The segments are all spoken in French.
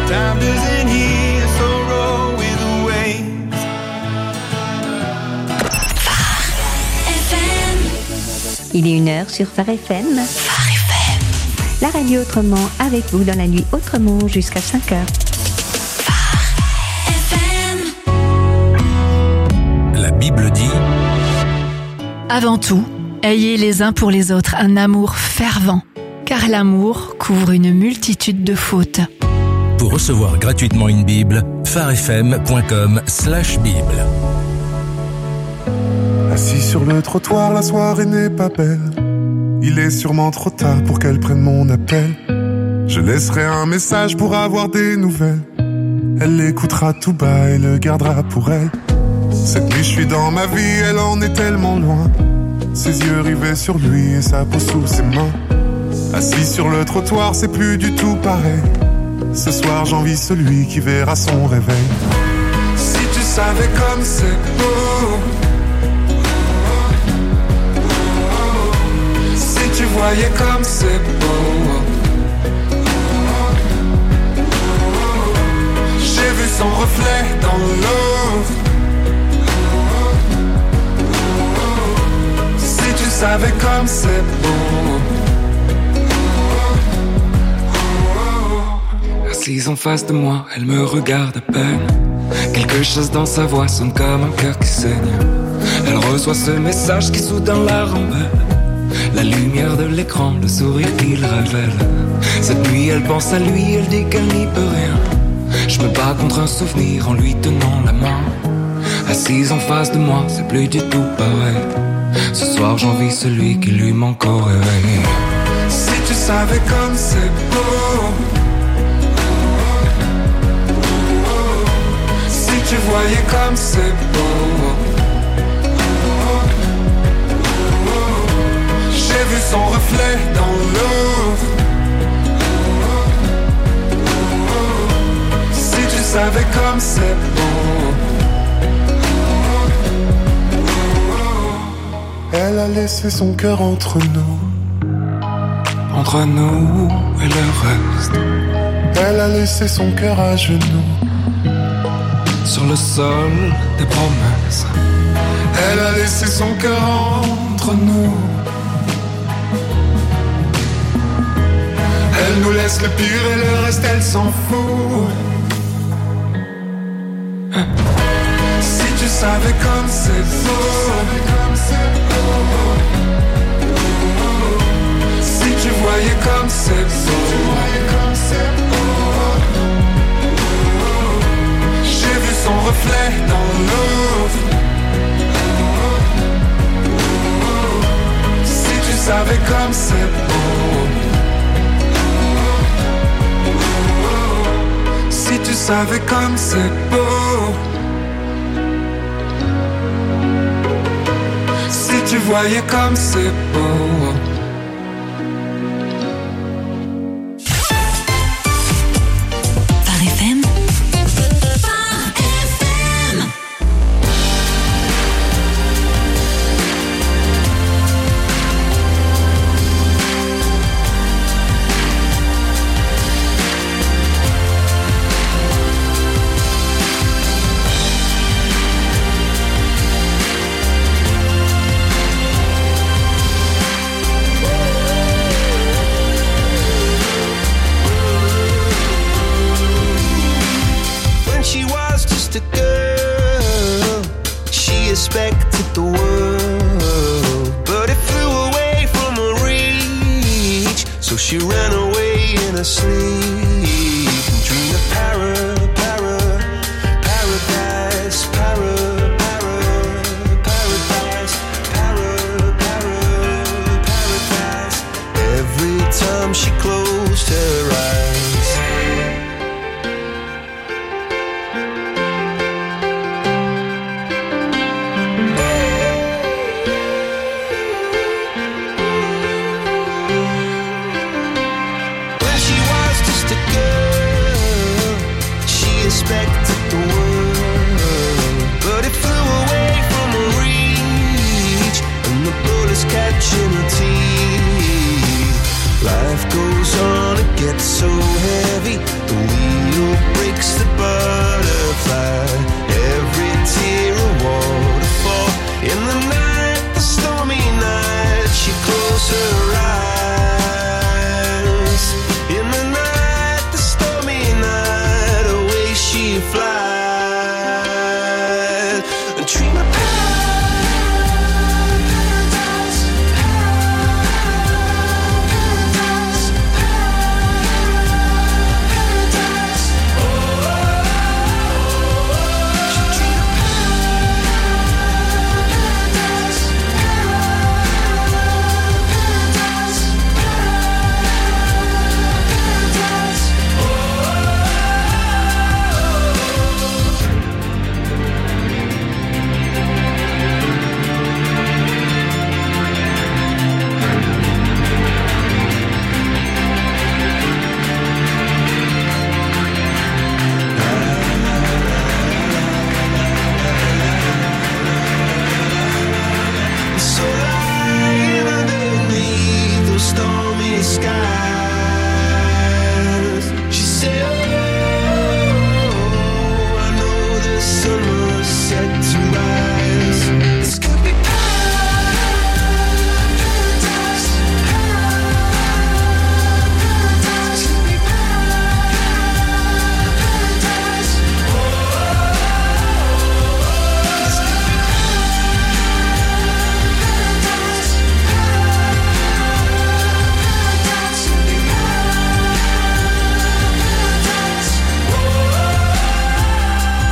Time doesn't heal sorrow with the waves. Il est 1h sur Phare FM. Phare FM. La radio autrement avec vous dans la nuit autrement jusqu'à 5h. Phare FM. La Bible dit: Avant tout, ayez les uns pour les autres un amour fervent, car l'amour couvre une multitude de fautes. Pour recevoir gratuitement une Bible, pharefm.com/Bible. Assis sur le trottoir, la soirée n'est pas belle. Il est sûrement trop tard pour qu'elle prenne mon appel. Je laisserai un message pour avoir des nouvelles. Elle l'écoutera tout bas et le gardera pour elle. Cette nuit je suis dans ma vie, elle en est tellement loin. Ses yeux rivés sur lui et sa peau sous ses mains. Assis sur le trottoir, c'est plus du tout pareil. Ce soir j'envie celui qui verra son réveil. Si tu savais comme c'est beau, si tu voyais comme c'est beau. J'ai vu son reflet dans l'eau. Si tu savais comme c'est beau. Assise en face de moi, elle me regarde à peine. Quelque chose dans sa voix sonne comme un cœur qui saigne. Elle reçoit ce message qui soudain la rembelle. La lumière de l'écran, le sourire qu'il révèle. Cette nuit elle pense à lui, elle dit qu'elle n'y peut rien. Je me bats contre un souvenir en lui tenant la main. Assise en face de moi, c'est plus du tout pareil. Ce soir j'envie celui qui lui manque au réveil. Si tu savais comme c'est beau. Si tu voyais comme c'est beau. J'ai vu son reflet dans l'eau. Si tu savais comme c'est beau. Elle a laissé son cœur entre nous. Entre nous et le reste. Elle a laissé son cœur à genoux. Sur le sol des promesses. Elle a laissé son cœur entre nous. Elle nous laisse le pire et le reste elle s'en fout. Si tu savais comme c'est beau. Si tu voyais comme c'est beau. J'ai vu son reflet dans l'eau. Si tu savais comme c'est beau. Si tu savais comme c'est beau. Si tu voyais comme c'est beau. Phare FM. Phare FM. Expected the world, but it flew away from her reach. So she ran away in her sleep and dreamed of paradise, paradise. Every time she closed her eyes. Expected the world, but it flew away from her reach, and the bullets catching her teeth. Life goes on, it gets so heavy, the wheel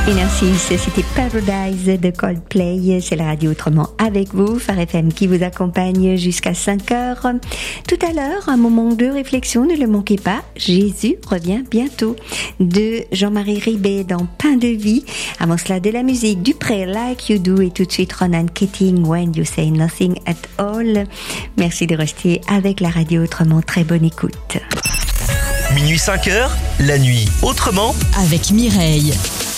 Et Narcisse, c'était Paradise de Coldplay. C'est la radio autrement avec vous, Phare FM qui vous accompagne jusqu'à 5h. Tout à l'heure, un moment de réflexion, ne le manquez pas. Jésus revient bientôt. De Jean-Marie Ribet dans Pain de vie. Avant cela, de la musique, Dupré, Like You Do, et tout de suite Ronan Keating, When You Say Nothing at All. Merci de rester avec la radio autrement. Très bonne écoute. Minuit 5h, la nuit autrement Avec Mireille.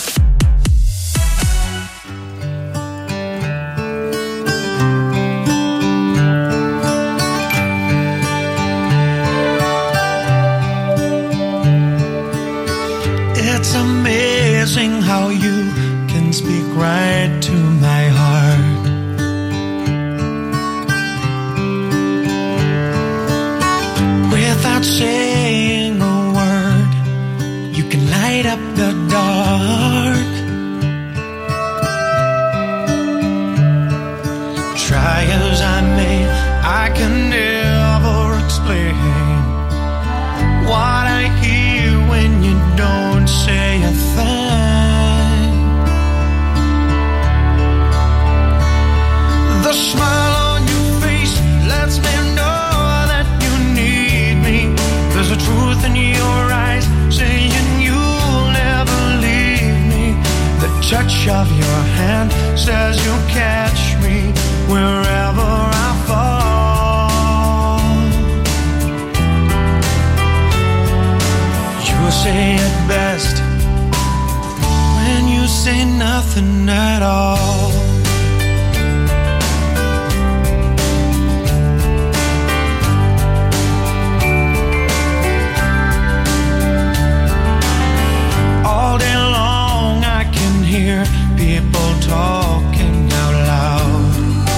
It's amazing how you can speak right to my heart. Without saying a word, you can light up the dark. Try as I may, I can never explain what I hear when you don't say a thing. The smile on your face lets me know that you need me. There's a truth in your eyes saying you'll never leave me. The touch of your hand says you'll catch me wherever I fall. You say it best when you say nothing at all. All day long I can hear people talking out loud.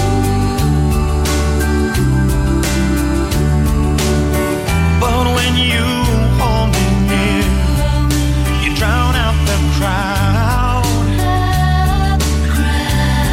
But when you hold me near, you drown out the crowd.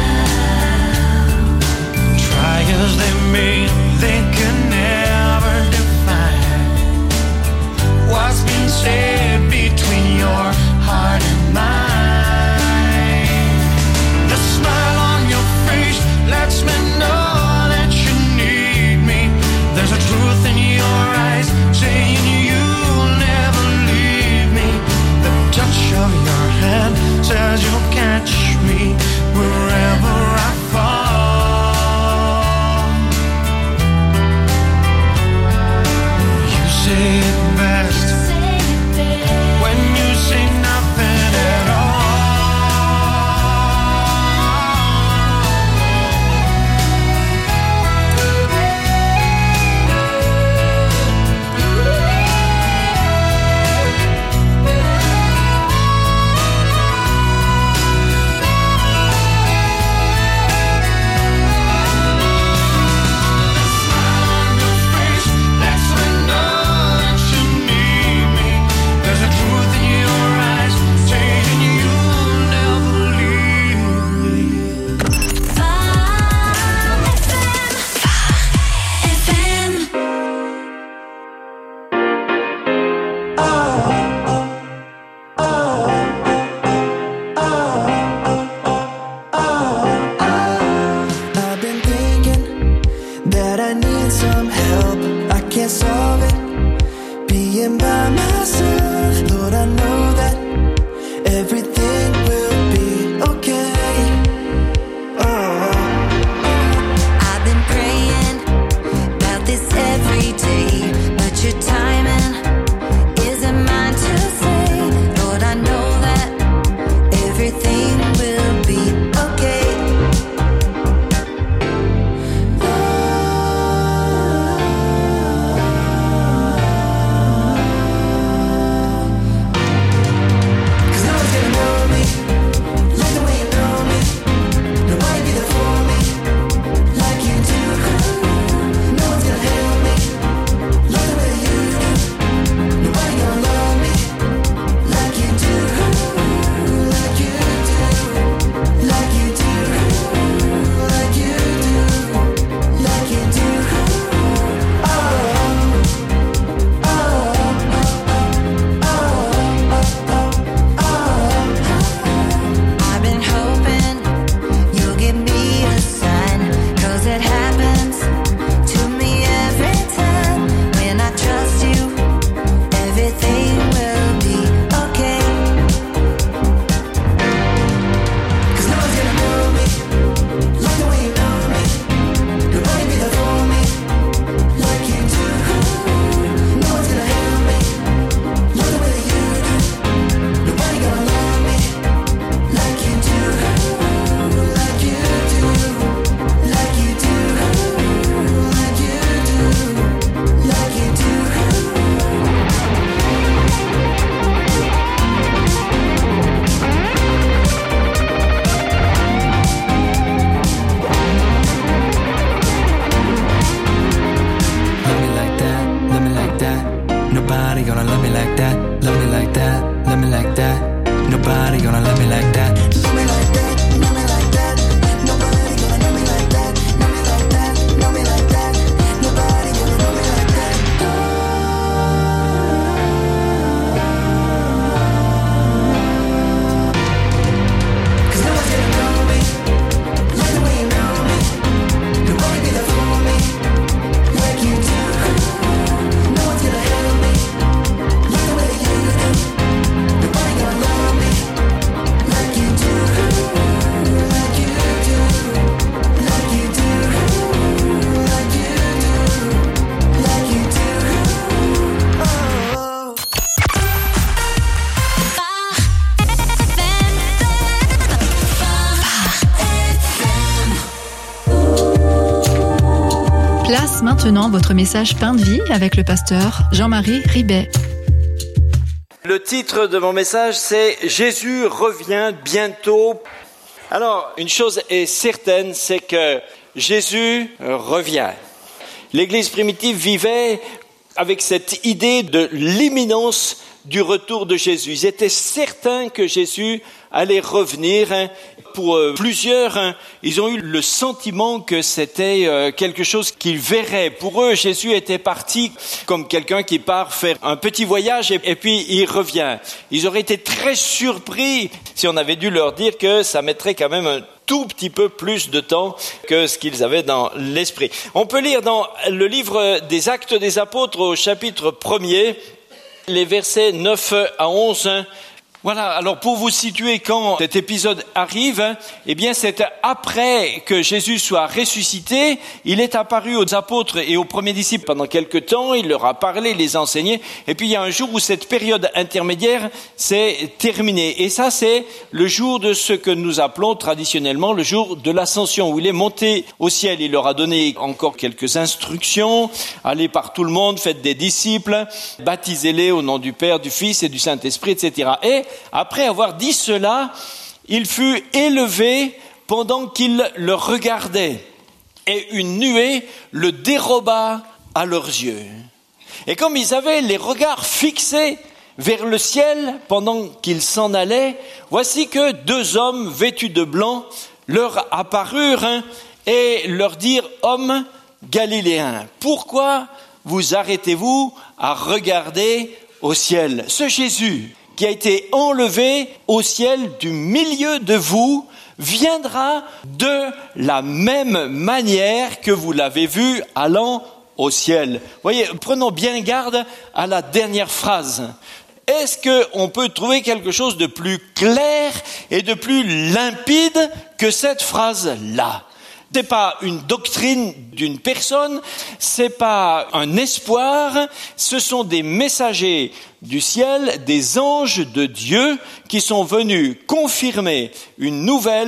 like that. Nobody gonna love me like that. Love me like that, love me like that. Nobody gonna love me like that. Love me like that, love me like that. Nobody gonna love me like that. Cause no one's gonna know me like the way you know me. Nobody be there for me like you do. No one's gonna help me like the way that you do. Nobody gonna love me like you do. Like you do. Like you do. Like you do. Like you do. Oh. Place maintenant votre message Pain de vie avec le pasteur Jean-Marie Ribet. Le titre de mon message, c'est « Jésus revient bientôt ». Alors, une chose est certaine, c'est que Jésus revient. L'Église primitive vivait avec cette idée de l'imminence du retour de Jésus. Ils étaient certains que Jésus allait revenir. Pour plusieurs, ils ont eu le sentiment que c'était quelque chose qu'ils verraient. Pour eux, Jésus était parti comme quelqu'un qui part faire un petit voyage et puis il revient. Ils auraient été très surpris si on avait dû leur dire que ça mettrait quand même un tout petit peu plus de temps que ce qu'ils avaient dans l'esprit. On peut lire dans le livre des Actes des Apôtres au chapitre 1er, les versets 9 à 11. Voilà, alors pour vous situer quand cet épisode arrive, eh bien c'est après que Jésus soit ressuscité, il est apparu aux apôtres et aux premiers disciples pendant quelque temps, il leur a parlé, les enseigné, et puis il y a un jour où cette période intermédiaire s'est terminée. Et ça c'est le jour de ce que nous appelons traditionnellement le jour de l'ascension, où il est monté au ciel, il leur a donné encore quelques instructions, allez par tout le monde, faites des disciples, baptisez-les au nom du Père, du Fils et du Saint-Esprit, etc. Et après avoir dit cela, il fut élevé pendant qu'il le regardait, et une nuée le déroba à leurs yeux. Et comme ils avaient les regards fixés vers le ciel pendant qu'ils s'en allaient, voici que 2 hommes vêtus de blanc leur apparurent et leur dirent « Hommes galiléens, pourquoi vous arrêtez-vous à regarder au ciel ?» Ce Jésus qui a été enlevé au ciel du milieu de vous, viendra de la même manière que vous l'avez vu allant au ciel. Voyez, prenons bien garde à la dernière phrase. Est-ce qu'on peut trouver quelque chose de plus clair et de plus limpide que cette phrase-là ? C'est pas une doctrine d'une personne, c'est pas un espoir, ce sont des messagers du ciel, des anges de Dieu qui sont venus confirmer une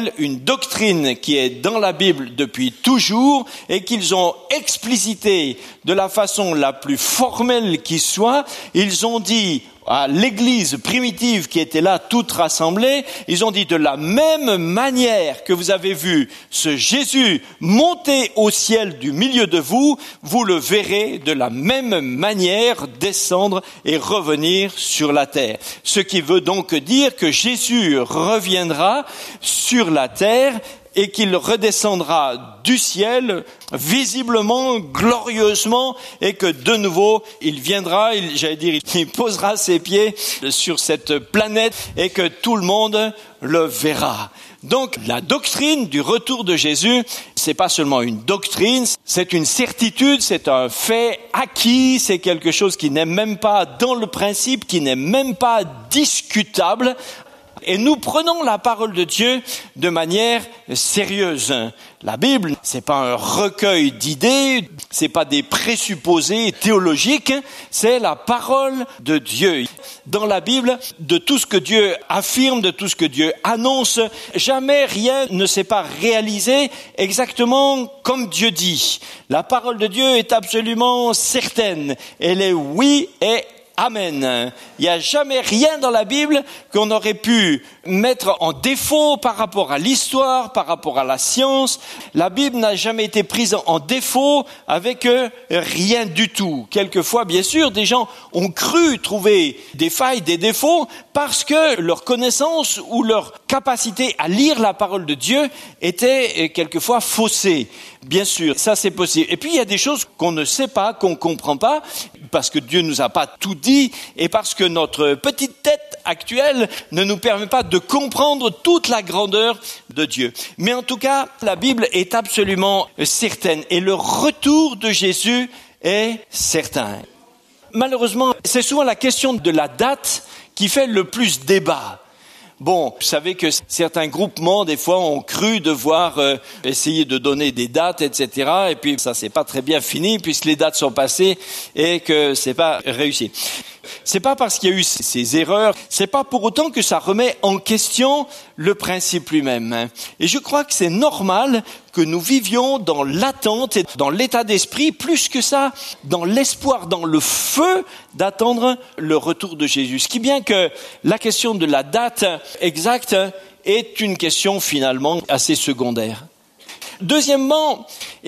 doctrine qui est dans la Bible depuis toujours et qu'ils ont explicité de la façon la plus formelle qui soit. Ils ont dit à l'église primitive qui était là toute rassemblée, ils ont dit de la même manière que vous avez vu ce Jésus monter au ciel du milieu de vous, vous le verrez de la même manière descendre et revenir sur la terre. Ce qui veut donc dire que Jésus reviendra sur la terre et qu'il redescendra du ciel visiblement, glorieusement, et que de nouveau il viendra, il posera ses pieds sur cette planète et que tout le monde le verra. Donc la doctrine du retour de Jésus, c'est pas seulement une doctrine, c'est une certitude, c'est un fait acquis, c'est quelque chose qui n'est même pas dans le principe, qui n'est même pas discutable. Et nous prenons la parole de Dieu de manière sérieuse. La Bible, c'est pas un recueil d'idées, c'est pas des présupposés théologiques, c'est la parole de Dieu. Dans la Bible, de tout ce que Dieu affirme, de tout ce que Dieu annonce, jamais rien ne s'est pas réalisé exactement comme Dieu dit. La parole de Dieu est absolument certaine. Elle est oui et Amen. Il n'y a jamais rien dans la Bible qu'on aurait pu mettre en défaut par rapport à l'histoire, par rapport à la science. La Bible n'a jamais été prise en défaut avec rien du tout. Quelquefois, bien sûr, des gens ont cru trouver des failles, des défauts, parce que leur connaissance ou leur capacité à lire la parole de Dieu était quelquefois faussée. Bien sûr, ça c'est possible. Et puis il y a des choses qu'on ne sait pas, qu'on ne comprend pas, parce que Dieu nous a pas tout dit, et parce que notre petite tête actuelle ne nous permet pas de comprendre toute la grandeur de Dieu. Mais en tout cas, la Bible est absolument certaine, et le retour de Jésus est certain. Malheureusement, c'est souvent la question de la date qui fait le plus débat. Bon, vous savez que certains groupements, des fois, ont cru devoir essayer de donner des dates, etc. Et puis, ça s'est pas très bien fini, puisque les dates sont passées et que c'est pas réussi. C'est pas parce qu'il y a eu ces erreurs, c'est pas pour autant que ça remet en question le principe lui-même. Et je crois que c'est normal que nous vivions dans l'attente et dans l'état d'esprit, plus que ça, dans l'espoir, dans le feu d'attendre le retour de Jésus. Ce qui est bien que la question de la date exacte est une question finalement assez secondaire. Deuxièmement,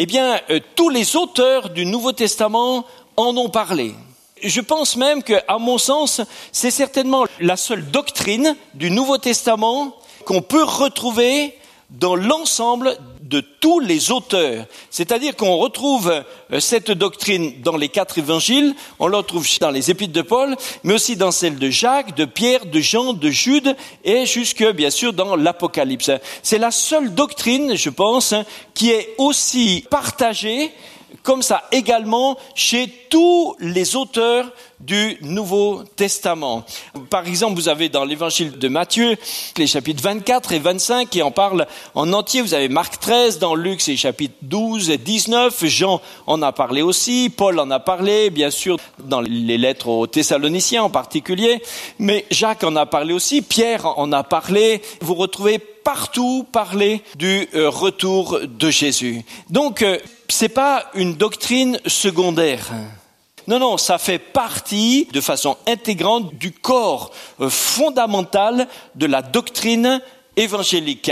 tous les auteurs du Nouveau Testament en ont parlé. Je pense même que, à mon sens, c'est certainement la seule doctrine du Nouveau Testament qu'on peut retrouver dans l'ensemble de tous les auteurs. C'est-à-dire qu'on retrouve cette doctrine dans les 4 évangiles, on la retrouve dans les épîtres de Paul, mais aussi dans celles de Jacques, de Pierre, de Jean, de Jude et jusque, bien sûr, dans l'Apocalypse. C'est la seule doctrine, je pense, qui est aussi partagée comme ça également chez tous les auteurs du Nouveau Testament. Par exemple, vous avez dans l'évangile de Matthieu les chapitres 24 et 25 qui en parlent en entier. Vous avez Marc 13, dans Luc c'est les chapitres 12 et 19. Jean en a parlé aussi, Paul en a parlé, bien sûr, dans les lettres aux Thessaloniciens en particulier. Mais Jacques en a parlé aussi, Pierre en a parlé. Vous retrouvez partout parler du retour de Jésus. Donc, c'est pas une doctrine secondaire. Non, ça fait partie de façon intégrante du corps fondamental de la doctrine évangélique.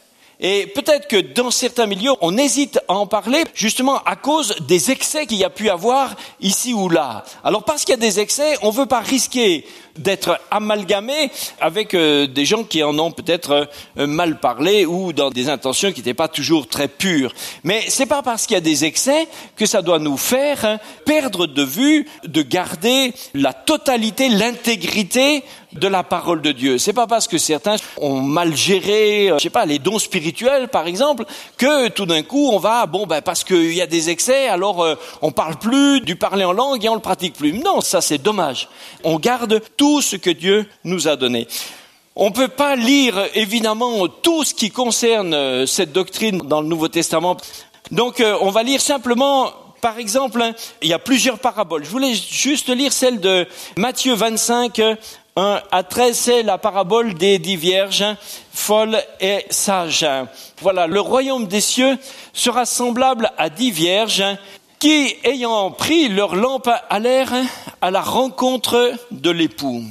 Et peut-être que dans certains milieux, on hésite à en parler justement à cause des excès qu'il y a pu avoir ici ou là. Alors parce qu'il y a des excès, on ne veut pas risquer d'être amalgamé avec des gens qui en ont peut-être mal parlé ou dans des intentions qui n'étaient pas toujours très pures. Mais c'est pas parce qu'il y a des excès que ça doit nous faire perdre de vue de garder la totalité, l'intégrité de la parole de Dieu. C'est pas parce que certains ont mal géré, les dons spirituels par exemple, que tout d'un coup on va, parce qu'il y a des excès, alors on parle plus du parler en langue et on le pratique plus. Non, ça c'est dommage. On garde tout ce que Dieu nous a donné. On peut pas lire évidemment tout ce qui concerne cette doctrine dans le Nouveau Testament. Donc on va lire simplement. Par exemple, il y a plusieurs paraboles. Je voulais juste lire celle de Matthieu 25, 1 à 13, c'est la parabole des 10 vierges, folles et sages. Voilà, le royaume des cieux sera semblable à 10 vierges qui, ayant pris leur lampe, allèrent à la rencontre de l'époux.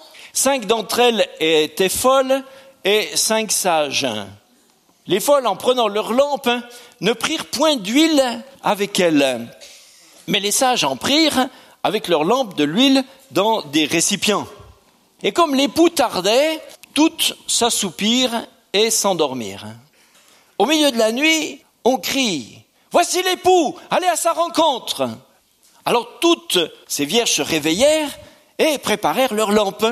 5 d'entre elles étaient folles et 5 sages. Les folles, en prenant leur lampe, ne prirent point d'huile avec elles. Mais les sages en prirent avec leur lampe de l'huile dans des récipients. Et comme l'époux tardait, toutes s'assoupirent et s'endormirent. Au milieu de la nuit, on crie « Voici l'époux, allez à sa rencontre !» Alors toutes ces vierges se réveillèrent et préparèrent leurs lampes.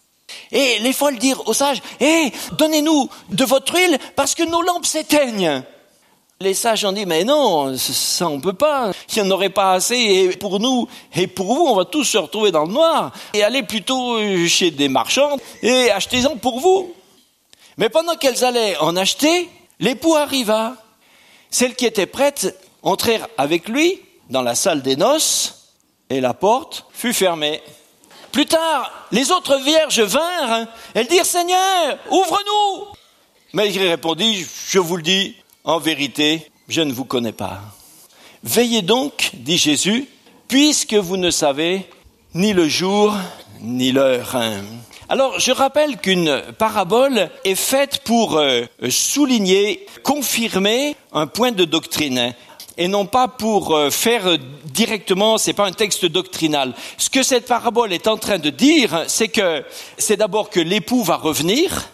Et les folles dirent aux sages « donnez-nous de votre huile parce que nos lampes s'éteignent !» Les sages ont dit « Mais non, ça on peut pas, il n'y en aurait pas assez et pour nous et pour vous, on va tous se retrouver dans le noir et aller plutôt chez des marchands et achetez-en pour vous. » Mais pendant qu'elles allaient en acheter, l'époux arriva. Celles qui étaient prêtes entrèrent avec lui dans la salle des noces et la porte fut fermée. Plus tard, les autres vierges vinrent, elles dirent « Seigneur, ouvre-nous !» Mais il répondit « Je vous le dis, en vérité, je ne vous connais pas. Veillez donc, dit Jésus, puisque vous ne savez ni le jour, ni l'heure. Alors, je rappelle qu'une parabole est faite pour souligner, confirmer un point de doctrine. Et non pas pour faire directement, c'est pas un texte doctrinal. Ce que cette parabole est en train de dire, c'est d'abord que l'époux va revenir,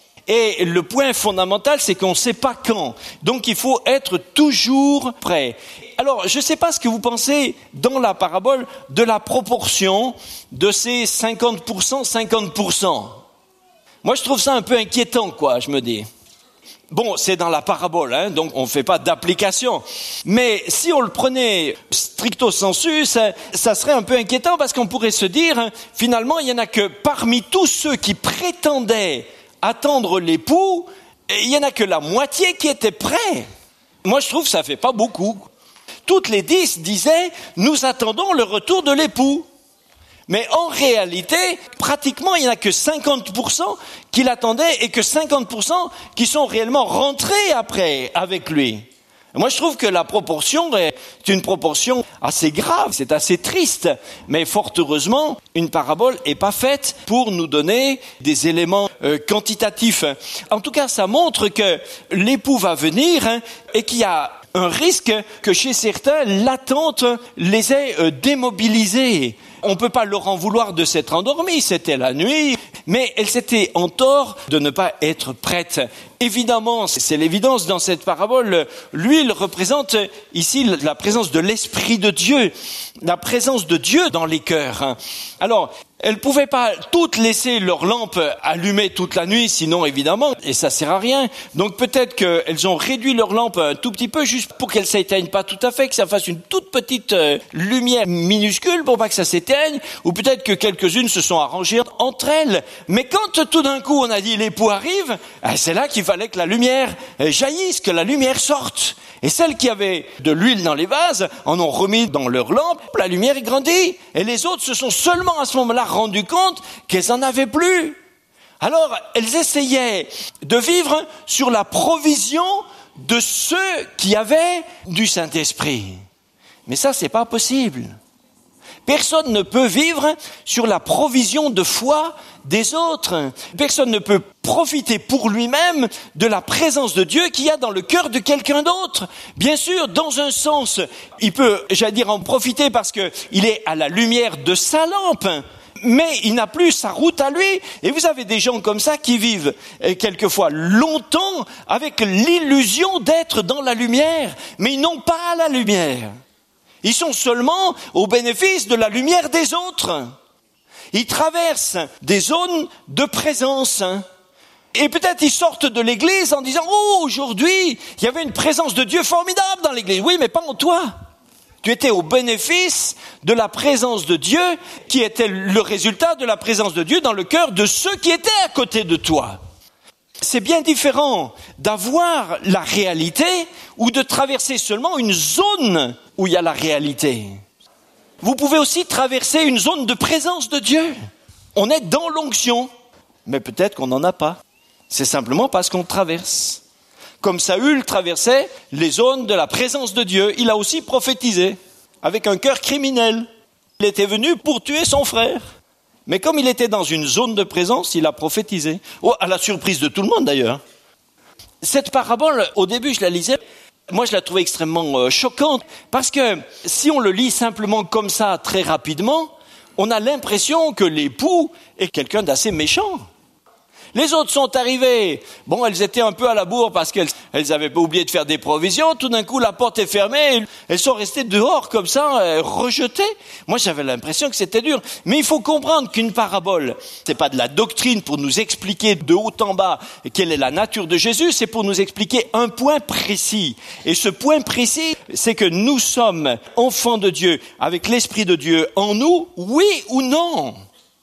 et le point fondamental, c'est qu'on ne sait pas quand. Donc il faut être toujours prêt. Alors, je ne sais pas ce que vous pensez dans la parabole de la proportion de ces 50%, 50%. Moi, je trouve ça un peu inquiétant, quoi, je me dis. Bon, c'est dans la parabole, donc on ne fait pas d'application. Mais si on le prenait stricto sensu, ça serait un peu inquiétant parce qu'on pourrait se dire, finalement, il n'y en a que parmi tous ceux qui prétendaient attendre l'époux, il n'y en a que la moitié qui était prêt. Moi, je trouve que ça ne fait pas beaucoup. Toutes les 10 disaient, nous attendons le retour de l'époux. Mais en réalité, pratiquement, il n'y en a que 50% qui l'attendaient et que 50% qui sont réellement rentrés après avec lui. Moi, je trouve que la proportion est une proportion assez grave, c'est assez triste. Mais fort heureusement, une parabole n'est pas faite pour nous donner des éléments quantitatifs. En tout cas, ça montre que l'époux va venir et qu'il y a un risque que chez certains, l'attente les ait démobilisés. On ne peut pas leur en vouloir de s'être endormis, c'était la nuit, mais elles étaient en tort de ne pas être prêtes. Évidemment, c'est l'évidence dans cette parabole, l'huile représente ici la présence de l'Esprit de Dieu, la présence de Dieu dans les cœurs. Alors, elles ne pouvaient pas toutes laisser leur lampe allumée toute la nuit, sinon évidemment, et ça sert à rien. Donc peut-être qu'elles ont réduit leur lampe un tout petit peu, juste pour qu'elle s'éteigne pas tout à fait, que ça fasse une toute petite lumière minuscule pour pas que ça s'éteigne, ou peut-être que quelques-unes se sont arrangées entre elles. Mais quand tout d'un coup on a dit l'époux arrive, c'est là qu'il fallait que la lumière jaillisse, que la lumière sorte. Et celles qui avaient de l'huile dans les vases en ont remis dans leur lampe, la lumière est grandie. Et les autres se sont seulement à ce moment-là rendu compte qu'elles en avaient plus. Alors, elles essayaient de vivre sur la provision de ceux qui avaient du Saint-Esprit. Mais ça, c'est pas possible. Personne ne peut vivre sur la provision de foi des autres. Personne ne peut profiter pour lui-même de la présence de Dieu qu'il y a dans le cœur de quelqu'un d'autre. Bien sûr, dans un sens, il peut, en profiter parce qu'il est à la lumière de sa lampe. Mais il n'a plus sa route à lui. Et vous avez des gens comme ça qui vivent quelquefois longtemps avec l'illusion d'être dans la lumière. Mais ils n'ont pas la lumière. Ils sont seulement au bénéfice de la lumière des autres. Ils traversent des zones de présence. Et peut-être ils sortent de l'église en disant « Oh, aujourd'hui, il y avait une présence de Dieu formidable dans l'église. » Oui, mais pas en toi. Tu étais au bénéfice de la présence de Dieu qui était le résultat de la présence de Dieu dans le cœur de ceux qui étaient à côté de toi. C'est bien différent d'avoir la réalité ou de traverser seulement une zone où il y a la réalité. Vous pouvez aussi traverser une zone de présence de Dieu. On est dans l'onction, mais peut-être qu'on n'en a pas. C'est simplement parce qu'on traverse. Comme Saül traversait les zones de la présence de Dieu, il a aussi prophétisé avec un cœur criminel. Il était venu pour tuer son frère. Mais comme il était dans une zone de présence, il a prophétisé. Oh, à la surprise de tout le monde d'ailleurs. Cette parabole, au début je la lisais, moi je la trouvais extrêmement choquante, parce que si on le lit simplement comme ça, très rapidement, on a l'impression que l'époux est quelqu'un d'assez méchant. Les autres sont arrivés. Bon, elles étaient un peu à la bourre parce qu'elles avaient pas oublié de faire des provisions. Tout d'un coup, la porte est fermée. Elles sont restées dehors comme ça, rejetées. Moi, j'avais l'impression que c'était dur. Mais il faut comprendre qu'une parabole, c'est pas de la doctrine pour nous expliquer de haut en bas quelle est la nature de Jésus. C'est pour nous expliquer un point précis. Et ce point précis, c'est que nous sommes enfants de Dieu avec l'Esprit de Dieu en nous, oui ou non?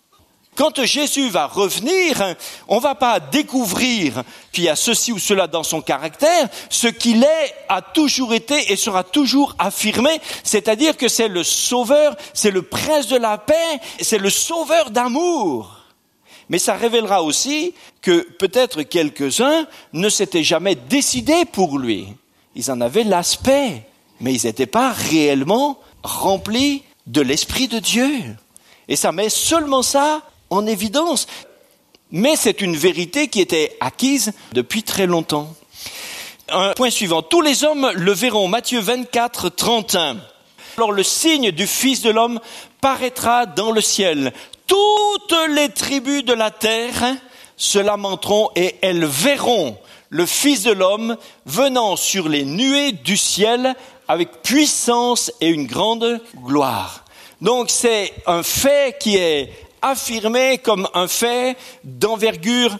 Quand Jésus va revenir, on va pas découvrir qu'il y a ceci ou cela dans son caractère. Ce qu'il est a toujours été et sera toujours affirmé, c'est-à-dire que c'est le Sauveur, c'est le Prince de la paix, c'est le Sauveur d'amour. Mais ça révélera aussi que peut-être quelques-uns ne s'étaient jamais décidés pour lui. Ils en avaient l'aspect, mais ils n'étaient pas réellement remplis de l'Esprit de Dieu. Et ça met seulement ça en évidence. Mais c'est une vérité qui était acquise depuis très longtemps. Un point suivant. Tous les hommes le verront. Matthieu 24, 31. Alors le signe du Fils de l'homme paraîtra dans le ciel. Toutes les tribus de la terre se lamenteront et elles verront le Fils de l'homme venant sur les nuées du ciel avec puissance et une grande gloire. Donc c'est un fait qui est affirmé comme un fait d'envergure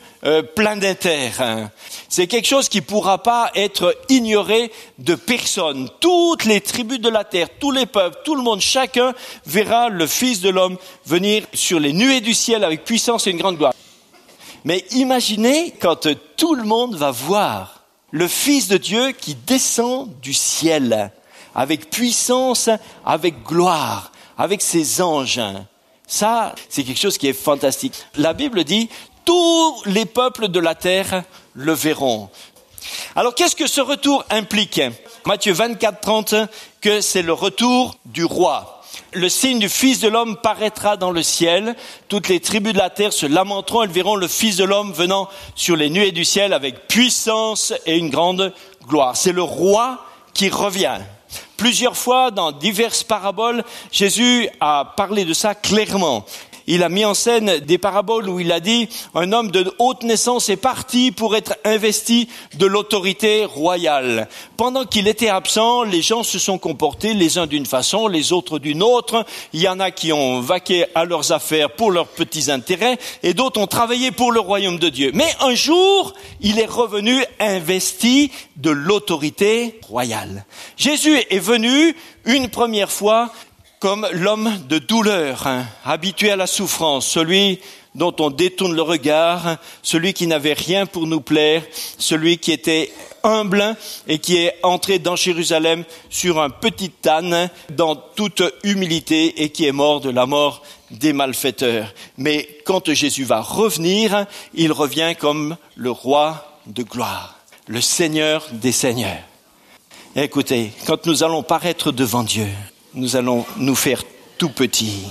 planétaire. C'est quelque chose qui ne pourra pas être ignoré de personne. Toutes les tribus de la terre, tous les peuples, tout le monde, chacun verra le Fils de l'homme venir sur les nuées du ciel avec puissance et une grande gloire. Mais imaginez quand tout le monde va voir le Fils de Dieu qui descend du ciel avec puissance, avec gloire, avec ses anges. Ça, c'est quelque chose qui est fantastique. La Bible dit, tous les peuples de la terre le verront. Alors, qu'est-ce que ce retour implique? Matthieu 24, 30, que c'est le retour du roi. Le signe du Fils de l'homme paraîtra dans le ciel. Toutes les tribus de la terre se lamenteront. Elles verront le Fils de l'homme venant sur les nuées du ciel avec puissance et une grande gloire. C'est le roi qui revient. Plusieurs fois, dans diverses paraboles, Jésus a parlé de ça clairement. Il a mis en scène des paraboles où il a dit « Un homme de haute naissance est parti pour être investi de l'autorité royale. Pendant qu'il était absent, les gens se sont comportés les uns d'une façon, les autres d'une autre. Il y en a qui ont vaqué à leurs affaires pour leurs petits intérêts et d'autres ont travaillé pour le royaume de Dieu. Mais un jour, il est revenu investi de l'autorité royale. » Jésus est venu une première fois comme l'homme de douleur, habitué à la souffrance, celui dont on détourne le regard, celui qui n'avait rien pour nous plaire, celui qui était humble et qui est entré dans Jérusalem sur un petit âne dans toute humilité et qui est mort de la mort des malfaiteurs. Mais quand Jésus va revenir, il revient comme le roi de gloire, le Seigneur des seigneurs. Écoutez, quand nous allons paraître devant Dieu, nous allons nous faire tout petits.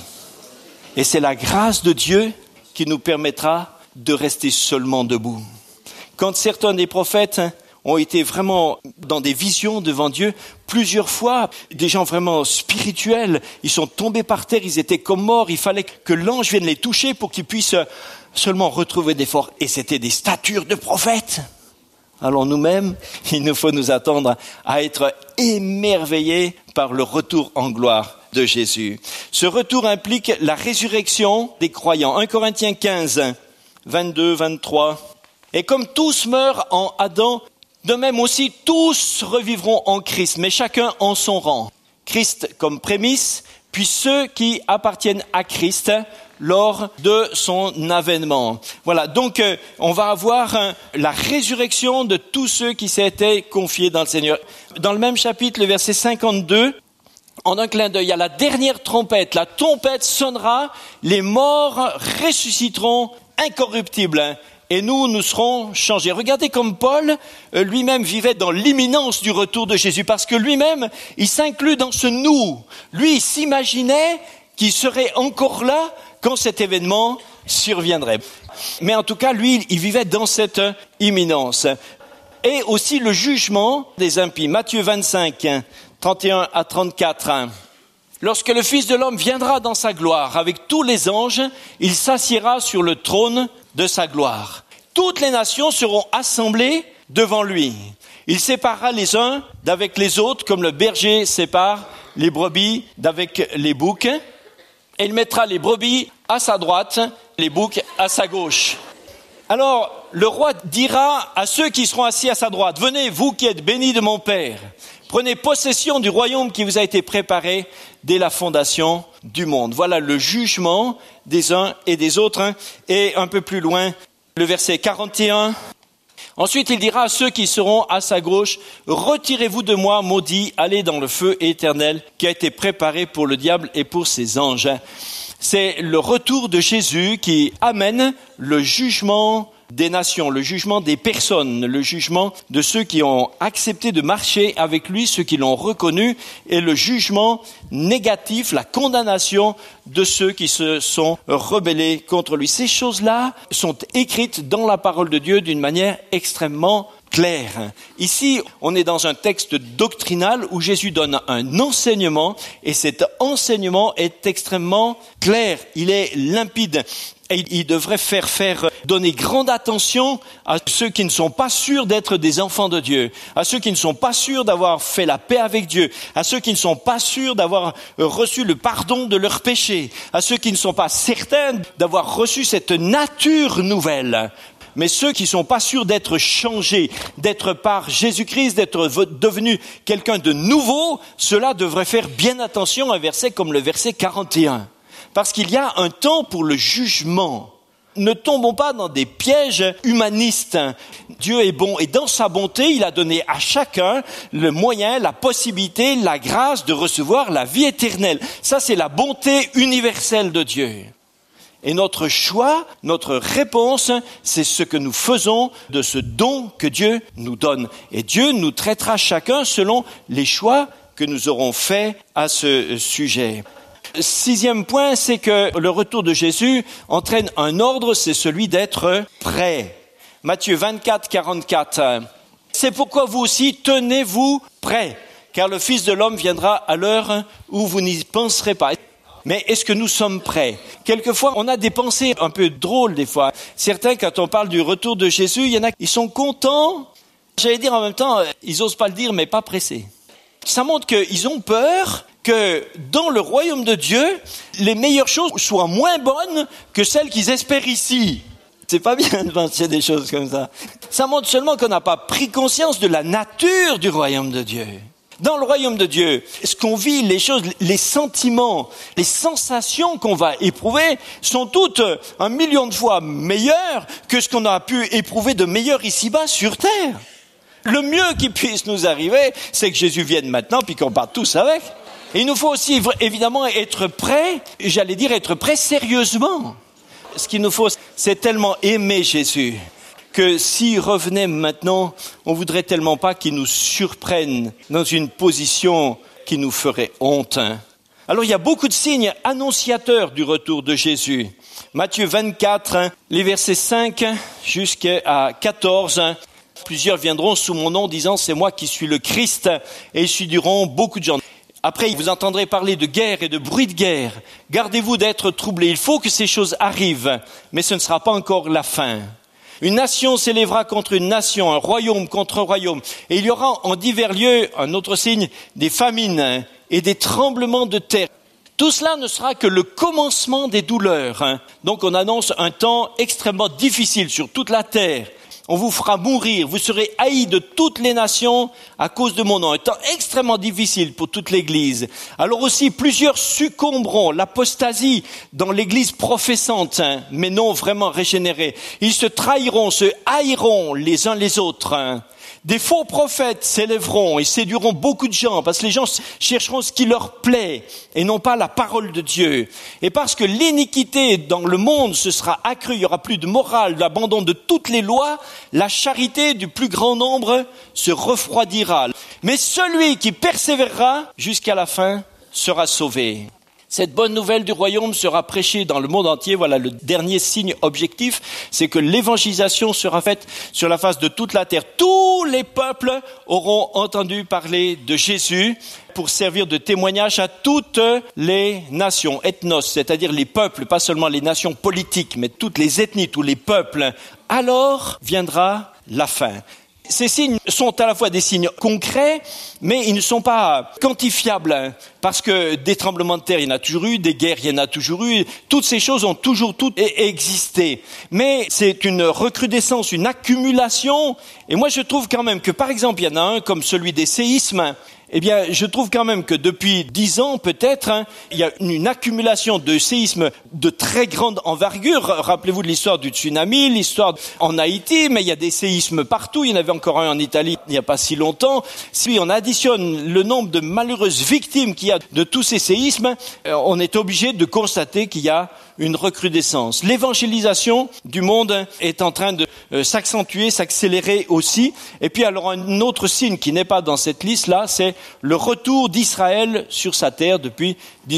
Et c'est la grâce de Dieu qui nous permettra de rester seulement debout. Quand certains des prophètes ont été vraiment dans des visions devant Dieu, plusieurs fois, des gens vraiment spirituels, ils sont tombés par terre, ils étaient comme morts, il fallait que l'ange vienne les toucher pour qu'ils puissent seulement retrouver des forces. Et c'était des statures de prophètes. Alors nous-mêmes, il nous faut nous attendre à être émerveillés par le retour en gloire de Jésus. Ce retour implique la résurrection des croyants. 1 Corinthiens 15, 22, 23. Et comme tous meurent en Adam, de même aussi tous revivront en Christ, mais chacun en son rang. Christ comme prémisse, puis ceux qui appartiennent à Christ lors de son avènement. Voilà, donc on va avoir la résurrection de tous ceux qui s'étaient confiés dans le Seigneur. Dans le même chapitre, le verset 52, en un clin d'œil, il y a la dernière trompette. La trompette sonnera, les morts ressusciteront incorruptibles. Et nous serons changés. Regardez comme Paul lui-même vivait dans l'imminence du retour de Jésus, parce que lui-même, il s'inclut dans ce nous. Lui, il s'imaginait qu'il serait encore là quand cet événement surviendrait. Mais en tout cas, lui, il vivait dans cette imminence. Et aussi le jugement des impies. Matthieu 25, 31 à 34. Lorsque le Fils de l'homme viendra dans sa gloire avec tous les anges, il s'assiera sur le trône de sa gloire. Toutes les nations seront assemblées devant lui. Il séparera les uns d'avec les autres, comme le berger sépare les brebis d'avec les boucs. Et il mettra les brebis à sa droite, les boucs à sa gauche. Alors, le roi dira à ceux qui seront assis à sa droite, « Venez, vous qui êtes bénis de mon Père, prenez possession du royaume qui vous a été préparé dès la fondation du monde. » Voilà le jugement des uns et des autres. Et un peu plus loin, le verset 41. Ensuite, il dira à ceux qui seront à sa gauche, « Retirez-vous de moi, maudits, allez dans le feu éternel qui a été préparé pour le diable et pour ses anges. » C'est le retour de Jésus qui amène le jugement des nations, le jugement des personnes, le jugement de ceux qui ont accepté de marcher avec lui, ceux qui l'ont reconnu, et le jugement négatif, la condamnation de ceux qui se sont rebellés contre lui. Ces choses-là sont écrites dans la parole de Dieu d'une manière extrêmement claire. Ici, on est dans un texte doctrinal où Jésus donne un enseignement, et cet enseignement est extrêmement clair, il est limpide. Et il devrait donner grande attention à ceux qui ne sont pas sûrs d'être des enfants de Dieu, à ceux qui ne sont pas sûrs d'avoir fait la paix avec Dieu, à ceux qui ne sont pas sûrs d'avoir reçu le pardon de leurs péchés, à ceux qui ne sont pas certains d'avoir reçu cette nature nouvelle. Mais ceux qui ne sont pas sûrs d'être changés, d'être par Jésus-Christ, d'être devenus quelqu'un de nouveau, ceux-là devraient faire bien attention à un verset comme le verset 41. Parce qu'il y a un temps pour le jugement. Ne tombons pas dans des pièges humanistes. Dieu est bon et dans sa bonté, il a donné à chacun le moyen, la possibilité, la grâce de recevoir la vie éternelle. Ça, c'est la bonté universelle de Dieu. Et notre choix, notre réponse, c'est ce que nous faisons de ce don que Dieu nous donne. Et Dieu nous traitera chacun selon les choix que nous aurons faits à ce sujet. 6e point, c'est que le retour de Jésus entraîne un ordre, c'est celui d'être prêt. Matthieu 24, 44. C'est pourquoi vous aussi, tenez-vous prêts, car le Fils de l'homme viendra à l'heure où vous n'y penserez pas. Mais est-ce que nous sommes prêts? Quelquefois, on a des pensées un peu drôles des fois. Certains, quand on parle du retour de Jésus, il y en a qui sont contents. J'allais dire en même temps, ils osent pas le dire, mais pas pressés. Ça montre qu'ils ont peur que dans le royaume de Dieu, les meilleures choses soient moins bonnes que celles qu'ils espèrent ici. C'est pas bien de penser des choses comme ça. Ça montre seulement qu'on n'a pas pris conscience de la nature du royaume de Dieu. Dans le royaume de Dieu, ce qu'on vit, les choses, les sentiments, les sensations qu'on va éprouver sont toutes 1 million de fois meilleures que ce qu'on a pu éprouver de meilleur ici-bas sur terre. Le mieux qui puisse nous arriver, c'est que Jésus vienne maintenant puis qu'on parte tous avec. Et il nous faut aussi évidemment être prêts, j'allais dire être prêts sérieusement. Ce qu'il nous faut, c'est tellement aimer Jésus que s'il revenait maintenant, on voudrait tellement pas qu'il nous surprenne dans une position qui nous ferait honte. Alors il y a beaucoup de signes annonciateurs du retour de Jésus. Matthieu 24, les versets 5 jusqu'à 14. Plusieurs viendront sous mon nom disant c'est moi qui suis le Christ, et ils séduiront beaucoup de gens. Après, vous entendrez parler de guerre et de bruit de guerre. Gardez-vous d'être troublés. Il faut que ces choses arrivent, mais ce ne sera pas encore la fin. Une nation s'élèvera contre une nation, un royaume contre un royaume. Et il y aura en divers lieux, un autre signe, des famines et des tremblements de terre. Tout cela ne sera que le commencement des douleurs. Donc on annonce un temps extrêmement difficile sur toute la terre. On vous fera mourir, vous serez haïs de toutes les nations à cause de mon nom. Un temps extrêmement difficile pour toute l'Église. Alors aussi, plusieurs succomberont, l'apostasie dans l'Église professante, mais non vraiment régénérée. Ils se trahiront, se haïront les uns les autres. Des faux prophètes s'élèveront et séduiront beaucoup de gens parce que les gens chercheront ce qui leur plaît et non pas la parole de Dieu. Et parce que l'iniquité dans le monde se sera accrue, il y aura plus de morale, l'abandon de toutes les lois, la charité du plus grand nombre se refroidira. Mais celui qui persévérera jusqu'à la fin sera sauvé. Cette bonne nouvelle du royaume sera prêchée dans le monde entier. Voilà le dernier signe objectif, c'est que l'évangélisation sera faite sur la face de toute la terre. Tous les peuples auront entendu parler de Jésus pour servir de témoignage à toutes les nations, ethnos, c'est-à-dire les peuples, pas seulement les nations politiques, mais toutes les ethnies, tous les peuples. Alors viendra la fin. Ces signes sont à la fois des signes concrets, mais ils ne sont pas quantifiables, parce que des tremblements de terre, il y en a toujours eu, des guerres, il y en a toujours eu, toutes ces choses ont toujours toutes existé. Mais c'est une recrudescence, une accumulation, et moi je trouve quand même que, par exemple, il y en a un comme celui des séismes. Eh bien, je trouve quand même que depuis 10 ans, peut-être, il y a une accumulation de séismes de très grande envergure. Rappelez-vous de l'histoire du tsunami, l'histoire en Haïti, mais il y a des séismes partout. Il y en avait encore un en Italie il n'y a pas si longtemps. Si on additionne le nombre de malheureuses victimes qu'il y a de tous ces séismes, on est obligé de constater qu'il y a une recrudescence. L'évangélisation du monde est en train de s'accentuer, s'accélérer aussi. Et puis alors un autre signe qui n'est pas dans cette liste-là, c'est le retour d'Israël sur sa terre depuis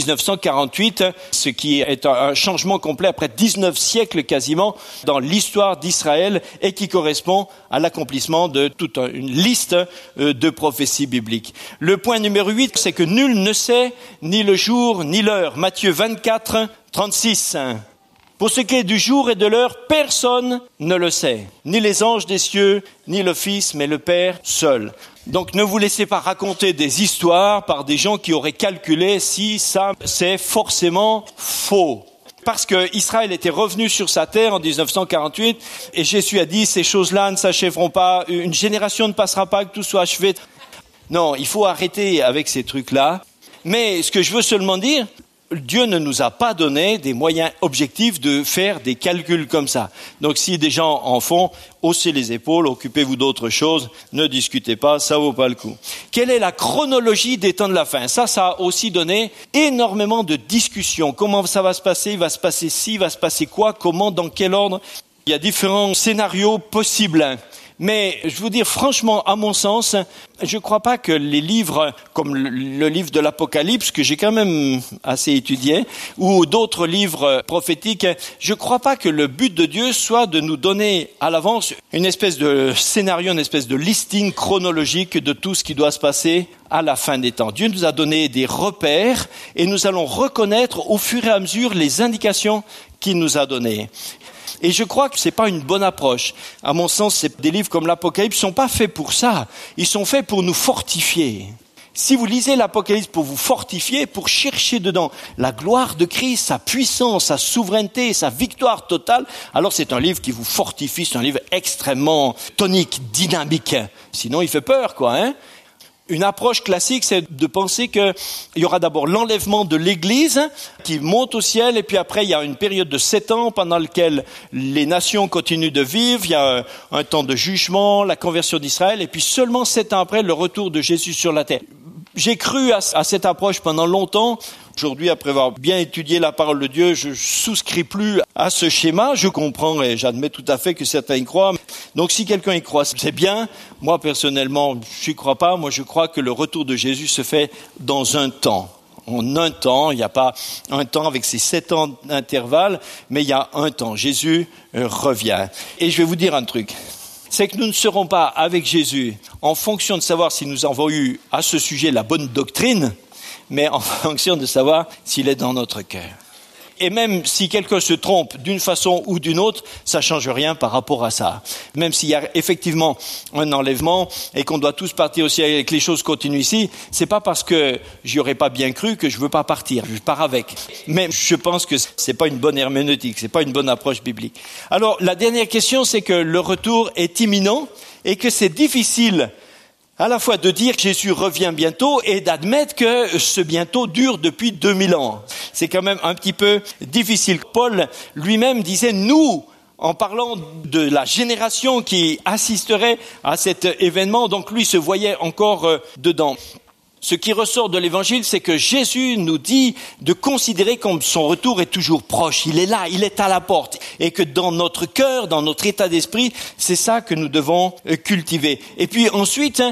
1948, ce qui est un changement complet après 19 siècles quasiment dans l'histoire d'Israël et qui correspond à l'accomplissement de toute une liste de prophéties bibliques. Le point numéro 8, c'est que nul ne sait ni le jour ni l'heure. Matthieu 24, 36. Pour ce qui est du jour et de l'heure, personne ne le sait. Ni les anges des cieux, ni le Fils, mais le Père seul. Donc ne vous laissez pas raconter des histoires par des gens qui auraient calculé si ça, c'est forcément faux. Parce que Israël était revenu sur sa terre en 1948 et Jésus a dit ces choses-là ne s'achèveront pas, une génération ne passera pas que tout soit achevé. Non, il faut arrêter avec ces trucs-là. Mais ce que je veux seulement dire, Dieu ne nous a pas donné des moyens objectifs de faire des calculs comme ça. Donc si des gens en font, haussez les épaules, occupez-vous d'autres choses, ne discutez pas, ça vaut pas le coup. Quelle est la chronologie des temps de la fin ? Ça a aussi donné énormément de discussions. Comment ça va se passer ? Il va se passer ci, il va se passer quoi ? Comment ? Dans quel ordre ? Il y a différents scénarios possibles. Mais je vous dire franchement, à mon sens, je ne crois pas que les livres comme le livre de l'Apocalypse, que j'ai quand même assez étudié, ou d'autres livres prophétiques, je ne crois pas que le but de Dieu soit de nous donner à l'avance une espèce de scénario, une espèce de listing chronologique de tout ce qui doit se passer à la fin des temps. Dieu nous a donné des repères et nous allons reconnaître au fur et à mesure les indications qu'il nous a données. Et je crois que c'est pas une bonne approche. À mon sens, des livres comme l'Apocalypse sont pas faits pour ça. Ils sont faits pour nous fortifier. Si vous lisez l'Apocalypse pour vous fortifier, pour chercher dedans la gloire de Christ, sa puissance, sa souveraineté, sa victoire totale, alors c'est un livre qui vous fortifie, c'est un livre extrêmement tonique, dynamique. Sinon, il fait peur, quoi, hein. Une approche classique, c'est de penser qu'il y aura d'abord l'enlèvement de l'Église qui monte au ciel et puis après il y a une période de 7 ans pendant laquelle les nations continuent de vivre, il y a un temps de jugement, la conversion d'Israël et puis seulement 7 ans après le retour de Jésus sur la terre. J'ai cru à cette approche pendant longtemps. Aujourd'hui, après avoir bien étudié la parole de Dieu, je souscris plus à ce schéma. Je comprends et j'admets tout à fait que certains y croient. Donc si quelqu'un y croit, c'est bien. Moi, personnellement, je n'y crois pas. Moi, je crois que le retour de Jésus se fait dans un temps. En un temps, il n'y a pas un temps avec ces 7 ans d'intervalle, mais il y a un temps. Jésus revient. Et je vais vous dire un truc. C'est que nous ne serons pas avec Jésus en fonction de savoir si nous avons eu à ce sujet la bonne doctrine, mais en fonction de savoir s'il est dans notre cœur. Et même si quelqu'un se trompe d'une façon ou d'une autre, ça ne change rien par rapport à ça. Même s'il y a effectivement un enlèvement et qu'on doit tous partir aussi et que les choses continuent ici, c'est pas parce que j'y aurais pas bien cru que je veux pas partir. Je pars avec. Mais je pense que c'est pas une bonne herméneutique, c'est pas une bonne approche biblique. Alors, la dernière question, c'est que le retour est imminent et que c'est difficile à la fois de dire que Jésus revient bientôt et d'admettre que ce bientôt dure depuis 2000 ans. C'est quand même un petit peu difficile. Paul lui-même disait, nous, en parlant de la génération qui assisterait à cet événement, donc lui se voyait encore dedans. Ce qui ressort de l'évangile, c'est que Jésus nous dit de considérer comme son retour est toujours proche. Il est là, il est à la porte. Et que dans notre cœur, dans notre état d'esprit, c'est ça que nous devons cultiver. Et puis ensuite,